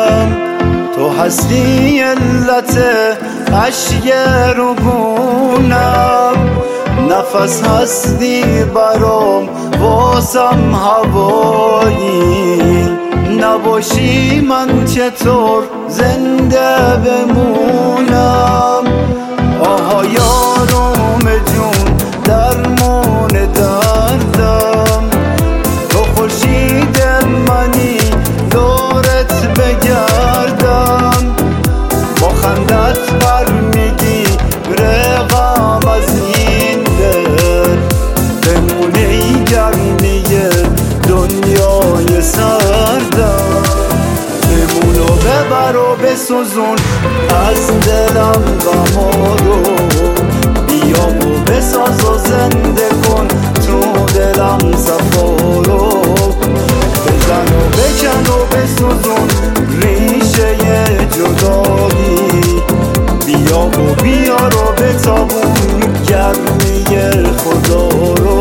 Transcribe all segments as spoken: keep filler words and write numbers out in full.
دلم، تو هستی علت اشک رگونم. نفس هستی برام واسم هوایی، نباشی من چطور زنده بمونم. آها یارم جون درمون دردم، تو خورشید منی دورت بگردم. با خندت برمیگی رقم از این دل، بمونه گرمی دنیای سردم. بمون و ببر و بسوزون از دلم غما رو، بیا و بساز و زنده کن تو دلم صفا رو. بزن و بکن و بسوزون ریشه جدایی، بیا و بیار و بتابون گرمی خدا رو.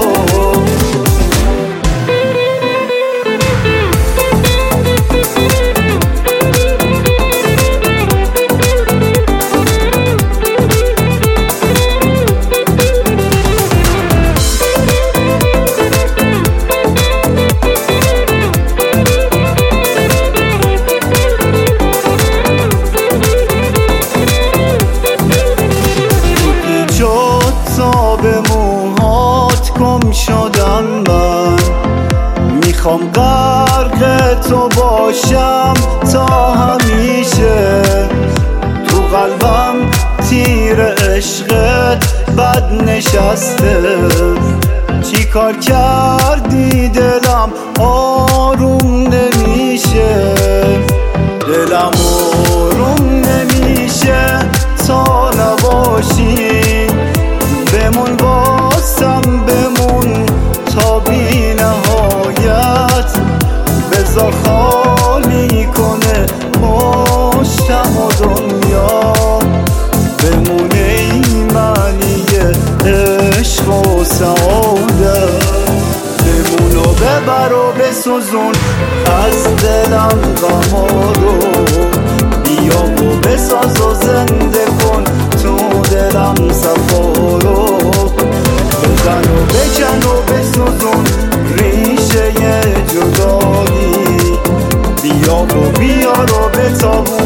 به موهات گم شدم من، میخوام غرق تو باشم تا همیشه. تو قلبم تیر عشقت بد نشسته، چی کار کردی دلم آروم نمیشه. دلم آروم نمیشه تا نباشی، بمون بازم بمون تا بی نهایت. بذار خالی کنه پشتم و دنیا، بمونه ایمانی عشق و سعادت. بمون و ببر و بسوزون از دلم غما رو، بیا و بساز و زنده کن تو دلم صفا رو. بزن و بکن و بسوزون ریشه جدایی، بیا و بیار و بتابون